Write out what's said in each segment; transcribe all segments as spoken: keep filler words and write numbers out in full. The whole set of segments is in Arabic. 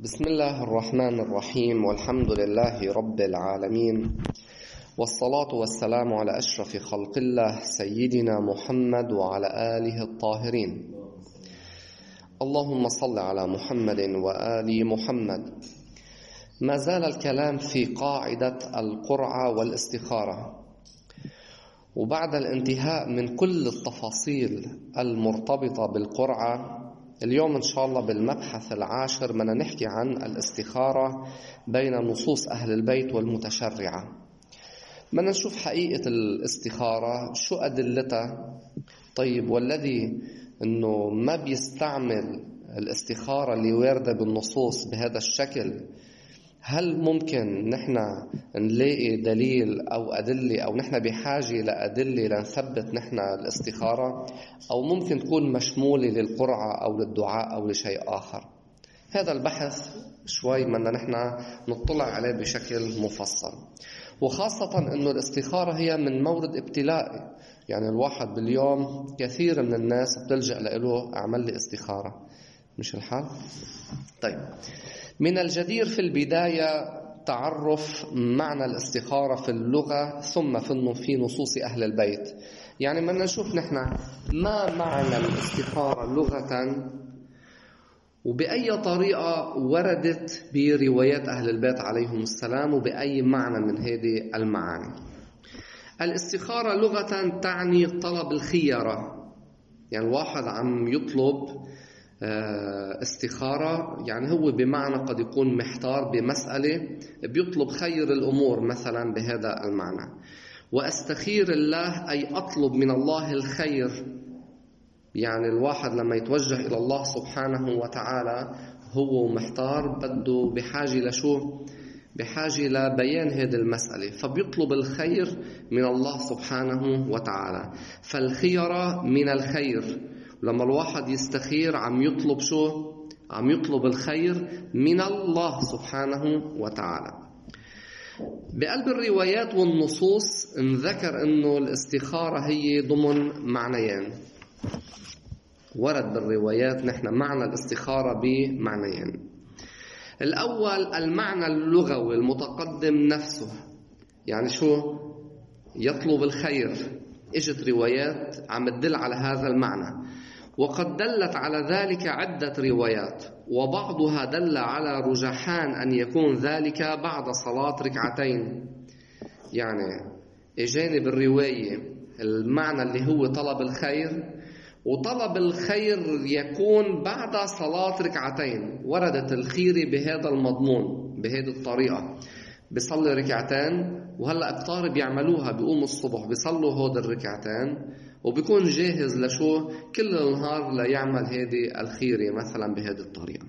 بسم الله الرحمن الرحيم، والحمد لله رب العالمين، والصلاة والسلام على أشرف خلق الله سيدنا محمد وعلى آله الطاهرين. اللهم صل على محمد وآل محمد. ما زال الكلام في قاعدة القرعة والاستخارة، وبعد الانتهاء من كل التفاصيل المرتبطة بالقرعة، اليوم إن شاء الله بالمبحث العاشر بدنا نحكي عن الاستخارة بين نصوص أهل البيت والمتشرعة. بدنا نشوف حقيقة الاستخارة، شو أدلتها. طيب، والذي إنه ما بيستعمل الاستخارة اللي واردة بالنصوص بهذا الشكل، هل ممكن نحن نلاقي دليل أو أدلة، أو نحن بحاجة لأدلة لنثبت نحن الاستخارة، أو ممكن تكون مشمولة للقرعة أو للدعاء أو لشيء آخر؟ هذا البحث شوي بدنا نحن نطلع عليه بشكل مفصل، وخاصة أنه الاستخارة هي من مورد ابتلائي. يعني الواحد باليوم كثير من الناس بتلجأ له أعمل لي استخارة، مش الحال؟ طيب، من الجدير في البداية تعرف معنى الاستخارة في اللغة ثم في نصوص أهل البيت. يعني بدنا نشوف نحن ما معنى الاستخارة لغة، وبأي طريقة وردت بروايات أهل البيت عليهم السلام، وبأي معنى من هذه المعاني. الاستخارة لغة تعني طلب الخيرة، يعني الواحد عم يطلب استخارة، يعني هو بمعنى قد يكون محتار بمسألة، بيطلب خير الأمور مثلا بهذا المعنى. وأستخير الله أي أطلب من الله الخير. يعني الواحد لما يتوجه إلى الله سبحانه وتعالى هو محتار، بده بحاجة لشو؟ بحاجة لبيان هذه المسألة، فبيطلب الخير من الله سبحانه وتعالى. فالخيرة من الخير، لما الواحد يستخير عم يطلب شو؟ عم يطلب الخير من الله سبحانه وتعالى. بقلب الروايات والنصوص انذكر انه الاستخارة هي ضمن معنيين. ورد بالروايات نحن معنى الاستخارة بمعنيين. الأول المعنى اللغوي المتقدم نفسه، يعني شو؟ يطلب الخير. اجت روايات عم تدل على هذا المعنى، وقد دلت على ذلك عدة روايات، وبعضها دل على رجحان أن يكون ذلك بعد صلاة ركعتين. يعني إجاني بالرواية المعنى اللي هو طلب الخير، وطلب الخير يكون بعد صلاة ركعتين. وردت الخيرة بهذا المضمون بهذه الطريقة، بيصلي ركعتين، وهلأ أبطار بيعملوها، بيقوموا الصبح بيصلوا هود الركعتين، وبيكون جاهز لشو؟ كل النهار ليعمل هذه الخيرة مثلا بهذه الطريقة.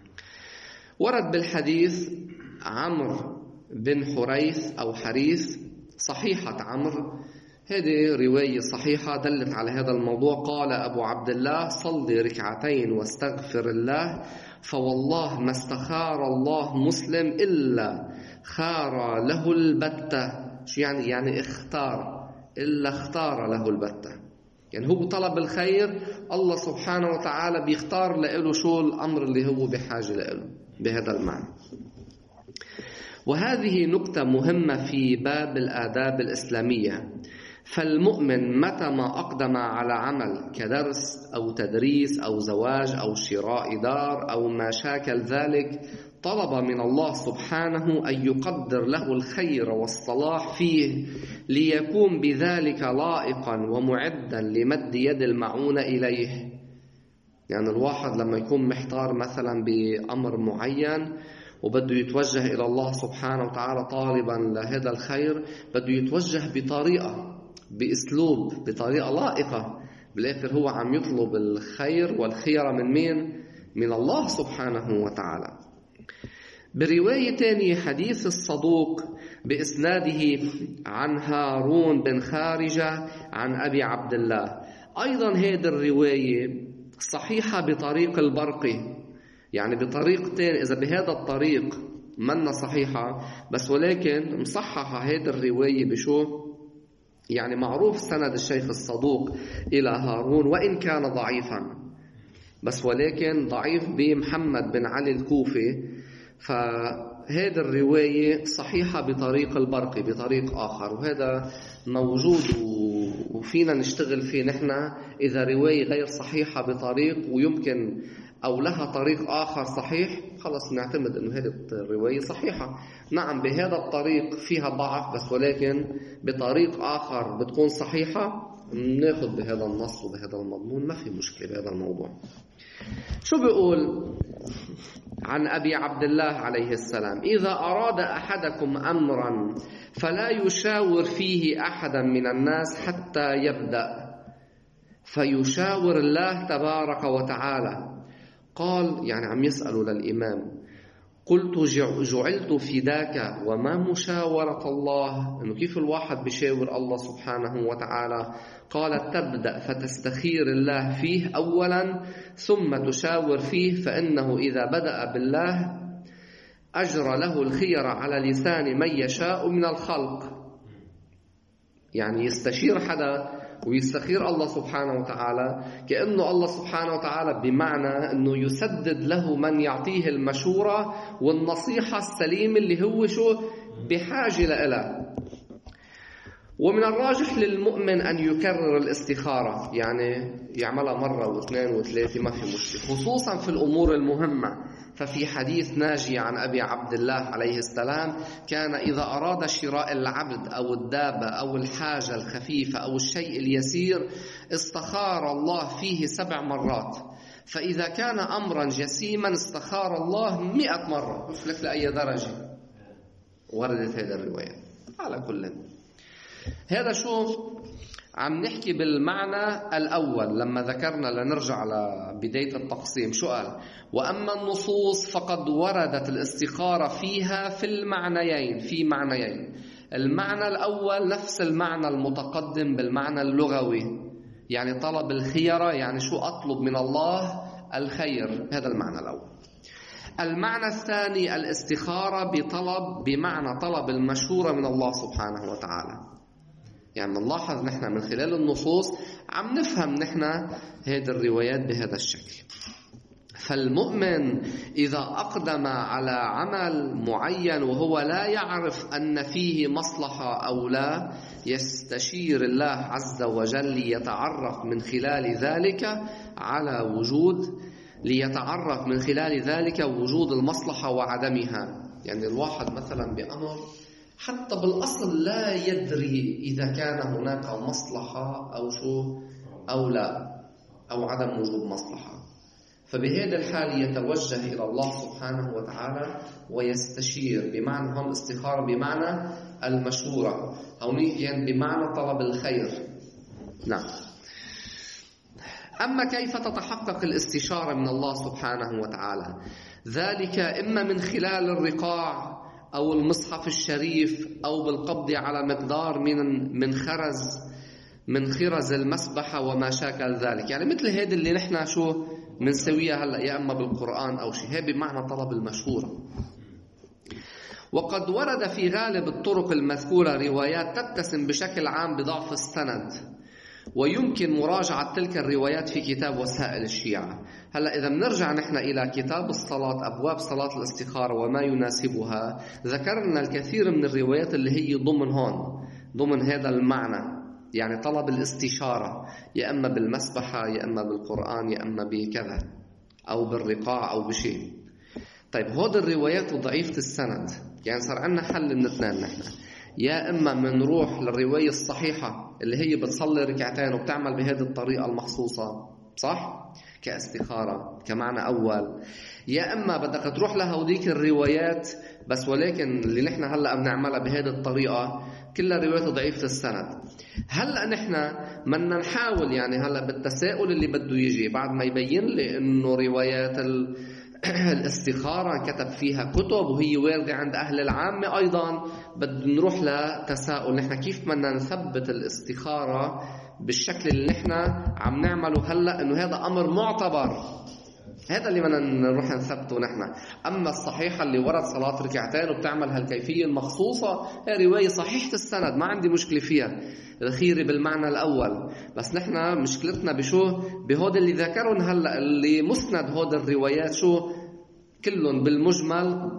ورد بالحديث عمرو بن حريث أو حريث، صحيحة عمرو، هذه رواية صحيحة دلت على هذا الموضوع. قال أبو عبد الله: صلي ركعتين واستغفر الله، فوالله ما استخار الله مسلم إلا خار له البتة. شو يعني؟ يعني اختار، إلا اختار له البتة. يعني هو طلب الخير، الله سبحانه وتعالى بيختار له شو الأمر اللي هو بحاجة له بهذا المعنى. وهذه نقطة مهمة في باب الآداب الإسلامية. فالمؤمن متى ما أقدم على عمل كدرس أو تدريس أو زواج أو شراء دار أو ما شاكل ذلك، طلب من الله سبحانه أن يقدر له الخير والصلاح فيه، ليكون بذلك لائقا ومعدا لمد يد المعونة إليه. يعني الواحد لما يكون محتار مثلا بأمر معين وبده يتوجه إلى الله سبحانه وتعالى طالبا لهذا الخير، بده يتوجه بطريقة، بأسلوب، بطريقة لائقة. بالآخر هو عم يطلب الخير والخير من مين؟ من الله سبحانه وتعالى. برواية تانية حديث الصدوق بإسناده عن هارون بن خارجة عن أبي عبد الله، أيضا هذه الرواية صحيحة بطريق البرقي. يعني بطريق تاني، إذا بهذا الطريق منا صحيحة بس، ولكن مصححة هذه الرواية بشو؟ يعني معروف سند الشيخ الصدوق إلى هارون، وإن كان ضعيفا، بس ولكن ضعيف بمحمد بن علي الكوفي فهذه الرواية صحيحة بطريق البرقي بطريق آخر، وهذا موجود وفينا نشتغل فيه نحن. إذا رواية غير صحيحة بطريق ويمكن أو لها طريق آخر صحيح، خلص نعتمد أنه هذه الرواية صحيحة. نعم بهذا الطريق فيها ضعف بس، ولكن بطريق آخر بتكون صحيحة، ناخذ بهذا النص وبهذا المضمون، ما في مشكلة بهذا الموضوع. شو بيقول عن أبي عبد الله عليه السلام؟ إذا أراد أحدكم أمرا فلا يشاور فيه أحدا من الناس حتى يبدأ فيشاور الله تبارك وتعالى. قال يعني عم يسألوا للإمام: قلت جعلت فداك وما مشاورة الله؟ إنه كيف الواحد بيشاور الله سبحانه وتعالى؟ قال: تبدأ فتستخير الله فيه أولا ثم تشاور فيه، فإنه إذا بدأ بالله أجرى له الخير على لسان من يشاء من الخلق. يعني يستشير حدا ويستخير الله سبحانه وتعالى، كأنه الله سبحانه وتعالى بمعنى أنه يسدد له من يعطيه المشورة والنصيحة السليمة اللي هو شو بحاجة لها. ومن الراجح للمؤمن أن يكرر الاستخارة، يعني يعملها مرة واثنين وثلاثة ما في مشكلة، خصوصا في الأمور المهمة. ففي حديث ناجي عن أبي عبد الله عليه السلام: كان إذا أراد شراء العبد أو الدابة أو الحاجة الخفيفة أو الشيء اليسير استخار الله فيه سبع مرات، فإذا كان أمرا جسيما استخار الله مئة مرة. شوف لك لأي درجة وردت هذه الرواية. على كل هذا شوف عم نحكي بالمعنى الأول لما ذكرنا، لنرجع لبداية التقسيم. شو قال؟ وأما النصوص فقد وردت الاستخارة فيها في المعنيين في معنيين المعنى الأول نفس المعنى المتقدم بالمعنى اللغوي، يعني طلب الخيرة، يعني شو أطلب من الله الخير، هذا المعنى الأول. المعنى الثاني الاستخارة بطلب بمعنى طلب المشورة من الله سبحانه وتعالى. يعني نلاحظ نحن من خلال النصوص عم نفهم نحن هذه الروايات بهذا الشكل. فالمؤمن إذا أقدم على عمل معين وهو لا يعرف أن فيه مصلحة أو لا، يستشير الله عز وجل ليتعرف من خلال ذلك على وجود ليتعرف من خلال ذلك وجود المصلحة وعدمها. يعني الواحد مثلا بأمر حتى بالأصل لا يدري إذا كان هناك مصلحة أو شو أو لا، أو عدم وجود مصلحة، فبهذا الحال يتوجه إلى الله سبحانه وتعالى ويستشير، بمعنى هم استخارة بمعنى المشورة، أو يعني بمعنى طلب الخير. نعم. أما كيف تتحقق الاستشارة من الله سبحانه وتعالى؟ ذلك إما من خلال الرقاع أو المصحف الشريف أو بالقبض على مقدار من من خرز من خرز المسبحة وما شاكل ذلك. يعني مثل هذه اللي نحن شو منسويها هلا، يا اما بالقرآن او شيء، هي بمعنى طلب المشورة. وقد ورد في غالب الطرق المذكورة روايات تتسم بشكل عام بضعف السند، ويمكن مراجعة تلك الروايات في كتاب وسائل الشيعة. هلا إذا بنرجع نحن إلى كتاب الصلاة، أبواب صلاة الاستخارة وما يناسبها، ذكرنا الكثير من الروايات اللي هي ضمن هون ضمن هذا المعنى، يعني طلب الاستشارة، يا أما بالمسبحة يا أما بالقرآن يا أما بكذا أو بالرقاع أو بشيء. طيب هود الروايات ضعيفة السند، يعني صار عندنا حل من اثنين نحن، يا إما منروح للرواية الصحيحة اللي هي بتصلي ركعتين وبتعمل بهذه الطريقة المخصوصة صح كاستخارة كمعنى أول، يا إما بدك تروح لهوديك الروايات بس ولكن اللي نحن هلأ بنعملها بهذه الطريقة كلها روايات ضعيفة السند. هلأ نحن بدنا نحاول يعني هلأ بالتساؤل اللي بده يجي بعد ما يبين لي إنه روايات الاستخارة كتب فيها كتب وهي واردة عند أهل العامة أيضا، بدنا نروح لتساؤل نحن كيف بدنا نثبت الاستخارة بالشكل اللي نحن عم نعمله هلأ، إنه هذا أمر معتبر، هذا اللي بدنا نروح نثبته نحن. أما الصحيحة اللي ورد صلاة ركعتين وبتعمل هالكيفية المخصوصة، هي رواية صحيحة السند ما عندي مشكلة فيها، الخيري بالمعنى الأول، بس نحن مشكلتنا بشو بهود اللي ذكرون هلأ اللي مسند هود الروايات شو كلهم بالمجمل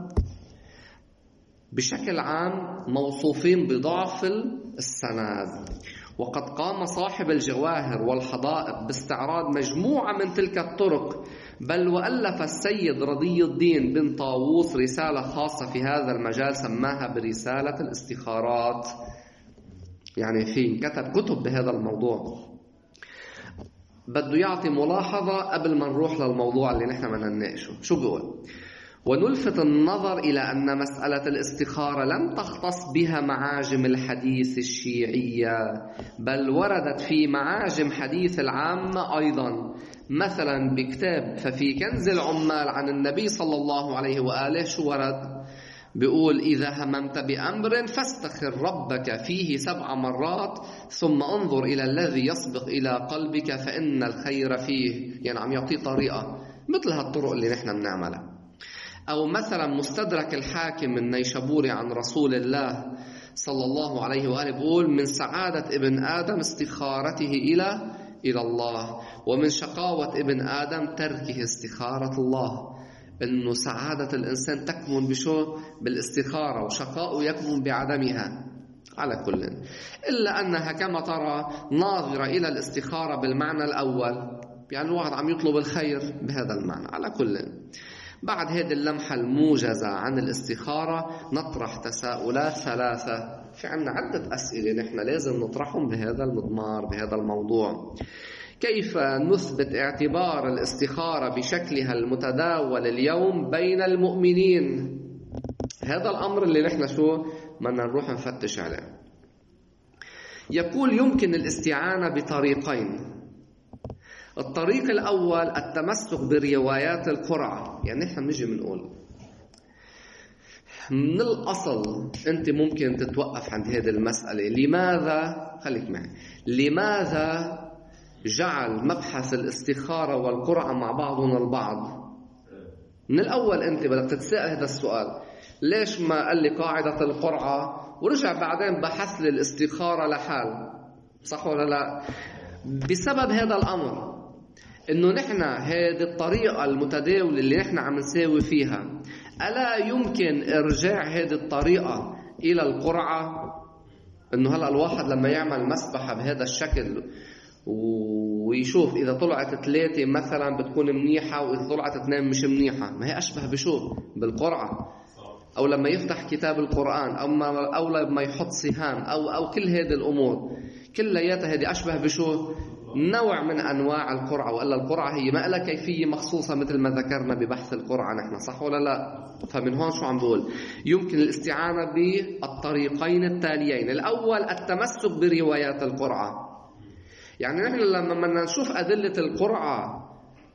بشكل عام موصوفين بضعف السند. وقد قام صاحب الجواهر والحدائق باستعراض مجموعة من تلك الطرق، بل وألف السيد رضي الدين بن طاووس رسالة خاصة في هذا المجال سماها برسالة الاستخارات. يعني في كتب كتب بهذا الموضوع. بده يعطي ملاحظة قبل ما نروح للموضوع اللي نحن بدنا نناقشه. شو بيقول؟ ونلفت النظر إلى أن مسألة الاستخارة لم تختص بها معاجم الحديث الشيعية، بل وردت في معاجم حديث العامة أيضا. مثلا بكتاب ففي كنز العمال عن النبي صلى الله عليه وآله شو ورد؟ بيقول: إذا هممت بأمر فاستخر ربك فيه سبع مرات ثم انظر إلى الذي يسبق إلى قلبك فإن الخير فيه. يعني عم يعطي طريقة مثل هالطرق اللي نحن بنعملها. أو مثلا مستدرك الحاكم النيشابوري عن رسول الله صلى الله عليه وآله بيقول: من سعادة ابن آدم استخارته إلى إلى الله، ومن شقاوة ابن آدم تركه استخارة الله. إنه سعادة الإنسان تكمن بشو؟ بالاستخارة، وشقاؤه يكمن بعدمها. على كل، إلا أنها كما ترى ناظرة إلى الاستخارة بالمعنى الأول، يعني الواحد عم يطلب الخير بهذا المعنى. على كل، بعد هذه اللمحة الموجزة عن الاستخارة نطرح تساؤلات ثلاثة. في عنا عدة أسئلة نحن لازم نطرحهم بهذا المضمار بهذا الموضوع. كيف نثبت اعتبار الاستخارة بشكلها المتداول اليوم بين المؤمنين؟ هذا الأمر اللي نحن شو بدنا نروح نفتش عليه. يقول: يمكن الاستعانة بطريقين. الطريق الأول التمسك بروايات القرعة. يعني نحن بنجي بنقول من الأصل أنت ممكن تتوقف عند هذه المسألة. لماذا؟ خليك معي. لماذا جعل مبحث الاستخارة والقرعة مع بعضهم البعض؟ من الأول أنت بدك تتساءل هذا السؤال. ليش ما قال لي قاعدة القرعة ورجع بعدين بحث لي الاستخارة لحال؟ صح ولا لا؟ بسبب هذا الأمر، إنه نحن هذه الطريقة المتداولة اللي نحن عم نساوي فيها، ألا يمكن إرجاع هذه الطريقة إلى القرعة؟ إنه هلأ الواحد لما يعمل مسبحة بهذا الشكل ويشوف إذا طلعت ثلاثة مثلا بتكون منيحة، وإذا طلعت اثنين مش منيحة، ما هي أشبه بشو؟ بالقرعة. أو لما يفتح كتاب القرآن، أو, ما أو لما يحط سهام، أو, أو كل هذه الأمور كلياتها هذه أشبه بشو؟ نوع من أنواع القرعة. وإلا القرعة هي ما لها كيفية مخصوصة مثل ما ذكرنا ببحث القرعة نحن، صح ولا لا؟ فمن هون شو عم بقول؟ يمكن الاستعانة بالطريقين التاليين. الأول التمسك بروايات القرعة. يعني نحن لما بدنا نشوف أدلة القرعة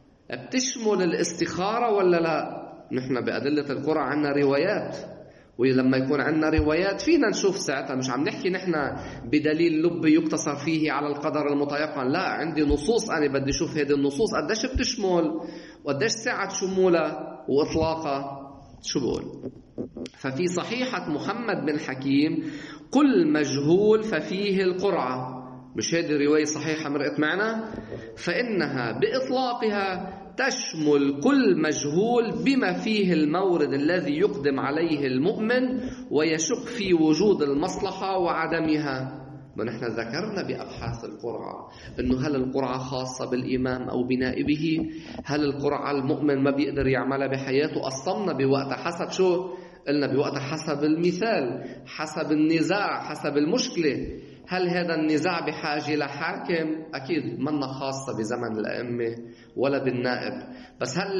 بتشمل الاستخارة ولا لا؟ نحن بأدلة القرعة عنا روايات، ولما يكون عنا روايات فينا نشوف ساعتها. مش عم نحكي نحن بدليل لبي يقتصر فيه على القدر المتيقن، لا، عندي نصوص أنا بدي أشوف هذه النصوص قديش بتشمل وقديش ساعة شمولها وإطلاقها. شو بقول؟ ففي صحيحة محمد بن حكيم: كل مجهول ففيه القرعة. مش هذه رواية صحيحة مرقت معنا؟ فإنها بإطلاقها تشمل كل مجهول بما فيه المورد الذي يقدم عليه المؤمن ويشك في وجود المصلحة وعدمها. ونحن ذكرنا بأبحاث القرعة إنه هل القرعة خاصة بالإمام أو بنائبه؟ هل القرعة المؤمن ما بيقدر يعملها بحياته؟ أصلنا بوقت حسب شو؟ قلنا بوقت حسب المثال، حسب النزاع، حسب المشكلة. هل هذا النزاع بحاجة لحاكم؟ أكيد منا خاصة بزمن الأئمة ولا بالنائب. بس هل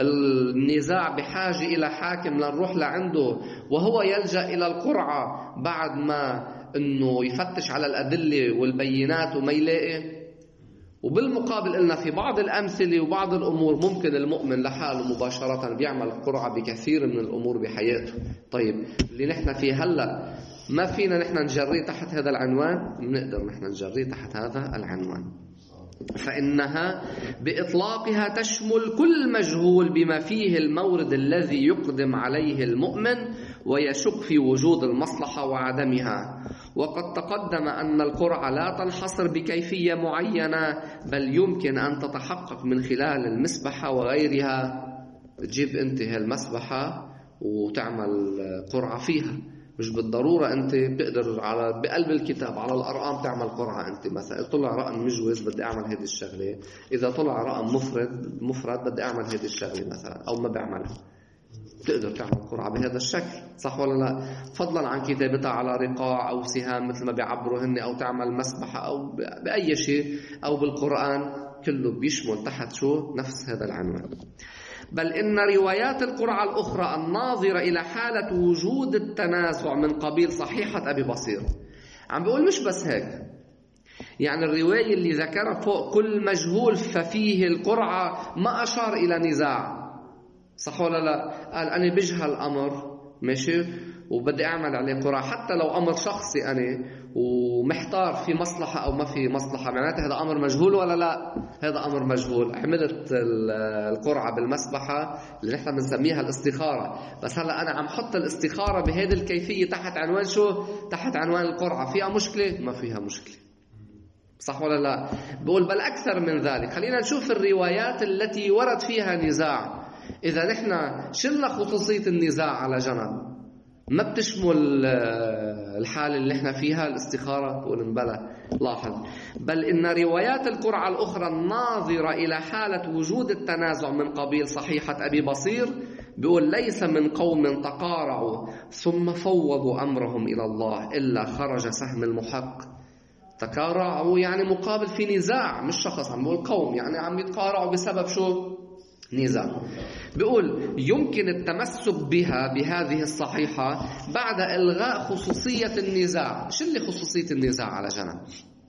النزاع بحاجة إلى حاكم لنروح لعنده وهو يلجأ إلى القرعة بعد ما أنه يفتش على الأدلة والبينات وما يلاقي؟ وبالمقابل قلنا في بعض الأمثلة وبعض الأمور ممكن المؤمن لحاله مباشرة بيعمل قرعة بكثير من الأمور بحياته. طيب اللي نحن فيه هلأ ما فينا نحن نجريه تحت هذا العنوان؟ بنقدر نحن نجريه تحت هذا العنوان. فإنها بإطلاقها تشمل كل مجهول بما فيه المورد الذي يقدم عليه المؤمن ويشك في وجود المصلحة وعدمها. وقد تقدم أن القرعة لا تنحصر بكيفية معينة، بل يمكن أن تتحقق من خلال المسبحة وغيرها. تجيب أنت هالمسبحة وتعمل قرعة فيها. مش بالضرورة أنت بتقدر على بقلب الكتاب على الأرقام تعمل قرعة. أنت مثلا طلع رقم مجوز بدي أعمل هذه الشغلة، إذا طلع رقم مفرد مفرد بدي أعمل هذه الشغلة مثلا، أو ما بعملها. تقدر تعمل قرعة بهذا الشكل، صح ولا لا؟ فضلا عن كتابتها على رقاع أو سهام مثل ما بيعبروا هن، أو تعمل مسبحة أو بأي شيء، أو بالقرآن، كله بيشمل تحت شو؟ نفس هذا العنوان. بل إن روايات القرعة الأخرى الناظرة إلى حالة وجود التنازع من قبيل صحيحة أبي بصير. عم بيقول مش بس هيك، يعني الرواية اللي ذكرها فوق كل مجهول ففيه القرعة ما أشار إلى نزاع، صح ولا لا؟ قال أنا بجهل الأمر ماشي وبدي أعمل عليه قرعة، حتى لو أمر شخصي أنا ومحتار في مصلحة أو ما في مصلحة، معناته هذا أمر مجهول ولا لا؟ هذا أمر مجهول. عملت القرعة بالمسبحة اللي نحن بنسميها الاستخارة، بس هلأ أنا عم حط الاستخارة بهذه الكيفية تحت عنوان شو؟ تحت عنوان القرعة. فيها مشكلة؟ ما فيها مشكلة، صح ولا لا؟ بقول بل أكثر من ذلك. خلينا نشوف الروايات التي ورد فيها نزاع. إذا نحن شلنا خصوصية النزاع على جنب، ما بتشمل الحالة اللي احنا فيها الاستخارة، بقول انبلى. لاحظ بل إن روايات القرعة الأخرى الناظرة إلى حالة وجود التنازع من قبيل صحيحة أبي بصير، بيقول ليس من قوم تقارعوا ثم فوضوا أمرهم إلى الله إلا خرج سهم المحق. تقارعوا يعني مقابل في نزاع، مش شخص، عم بقول قوم يعني عم يتقارعوا بسبب شو؟ نزاع. بيقول يمكن التمسك بها بهذه الصحيحة بعد إلغاء خصوصية النزاع. شو اللي خصوصية النزاع على جنب؟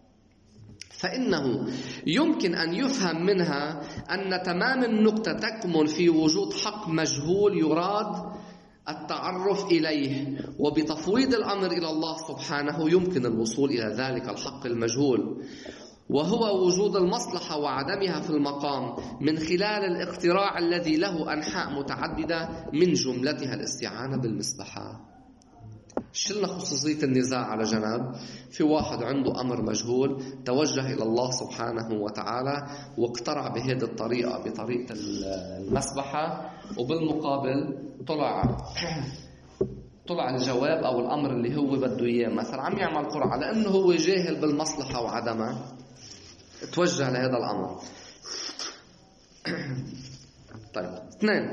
فإنه يمكن أن يفهم منها أن تمام النقطة تكمن في وجود حق مجهول يراد التعرف إليه، وبتفويض الأمر إلى الله سبحانه يمكن الوصول إلى ذلك الحق المجهول، وهو وجود المصلحة وعدمها في المقام من خلال الاقتراع الذي له أنحاء متعددة من جملتها الاستعانة بالمسبحة. شلنا خصوصية النزاع على جنب. في واحد عنده أمر مجهول توجه إلى الله سبحانه وتعالى واقترع بهذه الطريقة، بطريقة المسبحة، وبالمقابل طلع طلع الجواب أو الأمر اللي هو بده إياه. مثلا عم يعمل قرعة لأنه هو جاهل بالمصلحة وعدمها، توجه لهذا الأمر. طيب اثنين،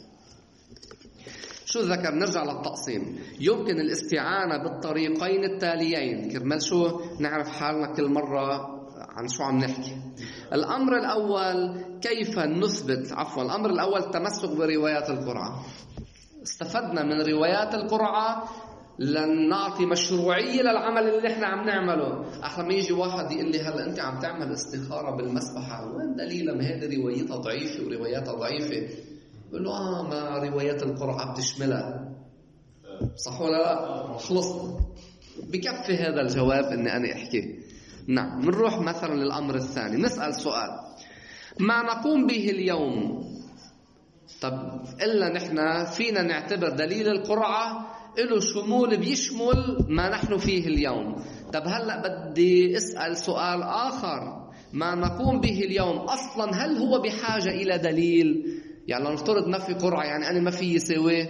شو ذكر؟ نرجع للتقسيم. يمكن الاستعانة بالطريقين التاليين، كرمال شو نعرف حالنا كل مرة عن شو عم نحكي. الأمر الأول كيف نثبت عفوا الأمر الأول التمسك بروايات القرعة. استفدنا من روايات القرعة لنعطي مشروعية للعمل اللي احنا عم نعمله. أحلى ما يجي واحد يقول لي هلا أنت عم تعمل استخارة بالمسبحة، وين دليل؟ ما هذه روايتها ضعيفة ورواياتها ضعيفة. بقول له آه ما روايات القرعة بتشملها، صح ولا لا؟ خلصنا، بكفي هذا الجواب إني أنا أحكي. نعم. منروح مثلا للأمر الثاني، نسأل سؤال: ما نقوم به اليوم، طب إلا نحن فينا نعتبر دليل القرعة له شمول بيشمل ما نحن فيه اليوم. طب هلأ بدي أسأل سؤال آخر: ما نقوم به اليوم أصلا هل هو بحاجة إلى دليل؟ يعني لو نفترض ما في قرعة، يعني أنا ما في يساوي.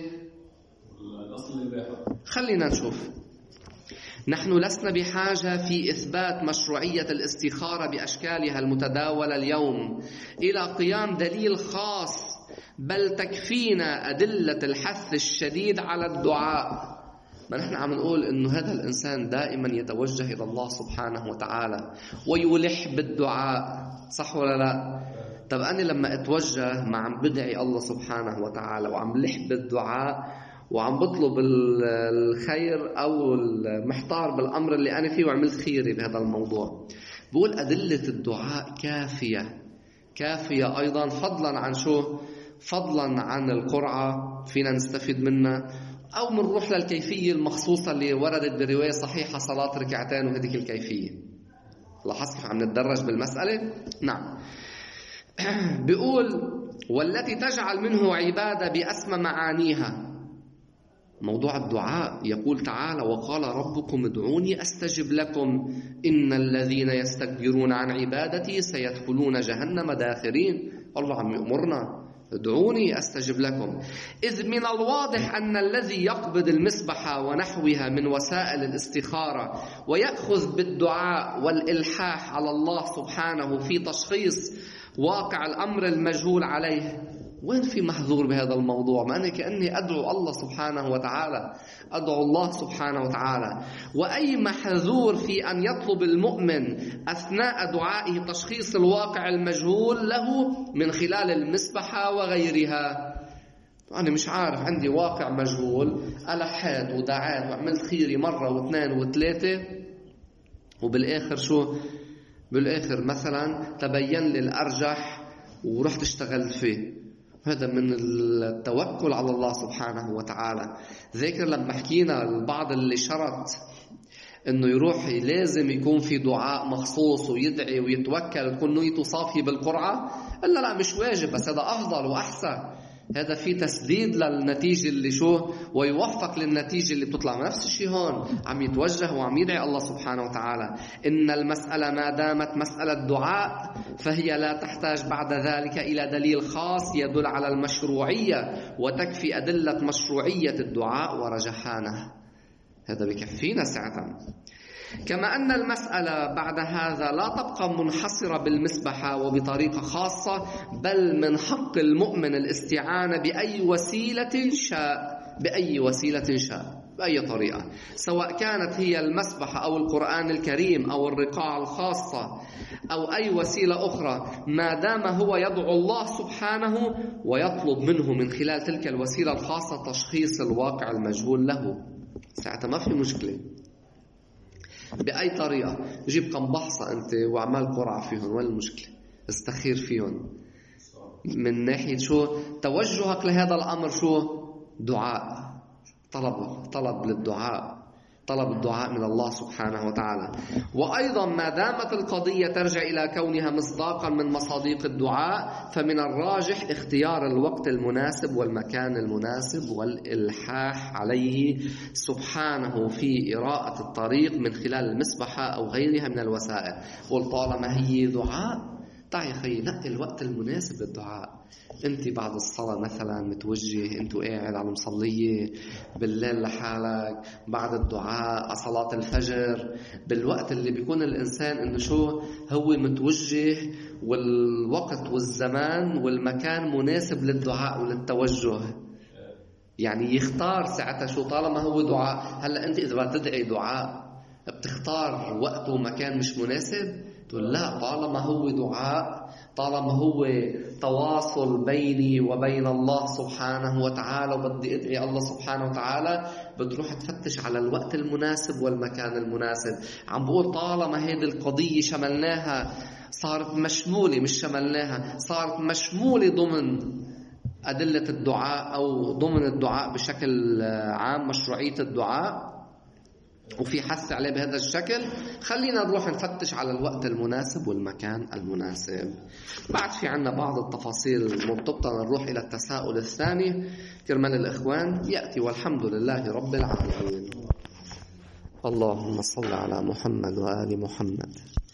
خلينا نشوف. نحن لسنا بحاجة في إثبات مشروعية الاستخارة بأشكالها المتداولة اليوم إلى قيام دليل خاص، بل تكفينا أدلة الحث الشديد على الدعاء. ما نحن عم نقول إنه هذا الإنسان دائما يتوجه إلى الله سبحانه وتعالى ويلح بالدعاء، صح ولا لا؟ طب أنا لما أتوجه ما عم بدعي الله سبحانه وتعالى وعم لح بالدعاء وعم بطلب الخير أو المحتار بالأمر اللي أنا فيه وعملت خيري بهذا الموضوع، بقول أدلة الدعاء كافية كافية أيضا، فضلا عن شو؟ فضلا عن القرعة فينا نستفيد منها، أو منروح للكيفية المخصوصة اللي وردت برواية صحيحة، صلاة ركعتين وهذه الكيفية. لاحظت كيف عم نتدرج بالمسألة؟ نعم. بيقول والتي تجعل منه عبادة بأسمى معانيها. موضوع الدعاء يقول تعالى: وقال ربكم ادعوني أستجب لكم إن الذين يستكبرون عن عبادتي سيدخلون جهنم داخرين. الله عم يأمرنا ادعوني أستجب لكم. إذ من الواضح أن الذي يقبض المسبحة ونحوها من وسائل الاستخارة ويأخذ بالدعاء والإلحاح على الله سبحانه في تشخيص واقع الأمر المجهول عليه، وين في محظور بهذا الموضوع؟ ما أنا كأني أدعو الله سبحانه وتعالى، أدعو الله سبحانه وتعالى. وأي محظور في أن يطلب المؤمن أثناء دعائه تشخيص الواقع المجهول له من خلال المسبحة وغيرها؟ أنا مش عارف، عندي واقع مجهول، ألحيت ودعيت وعملت خيري مرة واثنين وثلاثة، وبالآخر شو؟ بالآخر مثلا تبين لي الأرجح ورحت اشتغلت فيه. هذا من التوكل على الله سبحانه وتعالى. ذكر لما حكينا البعض اللي شرط انه يروح لازم يكون في دعاء مخصوص ويدعي ويتوكل وتكون نيته صافية بالقرعة، إلا لا مش واجب، بس هذا أفضل وأحسن. هذا في تسديد للنتيجة اللي شو، ويوفق للنتيجة اللي بتطلع. نفس الشيء هون، عم يتوجه وعم يدعي الله سبحانه وتعالى. إن المسألة ما دامت مسألة دعاء فهي لا تحتاج بعد ذلك إلى دليل خاص يدل على المشروعية، وتكفي أدلة مشروعية الدعاء ورجحانه. هذا بكفينا ساعة. كما أن المسألة بعد هذا لا تبقى منحصرة بالمسبحة وبطريقة خاصة، بل من حق المؤمن الاستعانة بأي وسيلة شاء، بأي وسيلة شاء، بأي طريقة، سواء كانت هي المسبحة أو القرآن الكريم أو الرقاع الخاصة أو أي وسيلة أخرى، ما دام هو يدعو الله سبحانه ويطلب منه من خلال تلك الوسيلة الخاصة تشخيص الواقع المجهول له. ساعتها ما في مشكلة. بأي طريقة، جيب كم بحصة أنت وعمال قرعة فيهم، وين المشكلة؟ استخير فيهم من ناحية شو توجهك لهذا الأمر، شو دعاء، طلب طلب للدعاء، طلب الدعاء من الله سبحانه وتعالى. وأيضا ما دامت القضية ترجع إلى كونها مصداقا من مصاديق الدعاء، فمن الراجح اختيار الوقت المناسب والمكان المناسب والإلحاح عليه سبحانه في إراءة الطريق من خلال المسبحة أو غيرها من الوسائل. وطالما هي دعاء، تعي خي نقي الوقت المناسب للدعاء. انت بعد الصلاة مثلا متوجه، انت قاعد على المصلية بالليل لحالك بعد الدعاء صلاة الفجر، بالوقت اللي بيكون الإنسان انه شو هو متوجه، والوقت والزمان والمكان مناسب للدعاء وللتوجه. يعني يختار ساعتها شو، طالما هو دعاء. هلأ انت إذا بتدعي دعاء بتختار وقت ومكان مش مناسب؟ تقول لا، طالما هو دعاء، طالما هو تواصل بيني وبين الله سبحانه وتعالى وبدي أدعي الله سبحانه وتعالى، بتروح تفتش على الوقت المناسب والمكان المناسب. عم بقول طالما هذه القضية شملناها، صارت مشمولة، مش شملناها، صارت مشمولة ضمن أدلة الدعاء أو ضمن الدعاء بشكل عام، مشروعية الدعاء، وفي حث عليه بهذا الشكل، خلينا نروح نفتش على الوقت المناسب والمكان المناسب. بعد في عنا بعض التفاصيل المرتبطة، نروح إلى التساؤل الثاني كرمال الإخوان يأتي. والحمد لله رب العالمين. اللهم صل على محمد وآل محمد.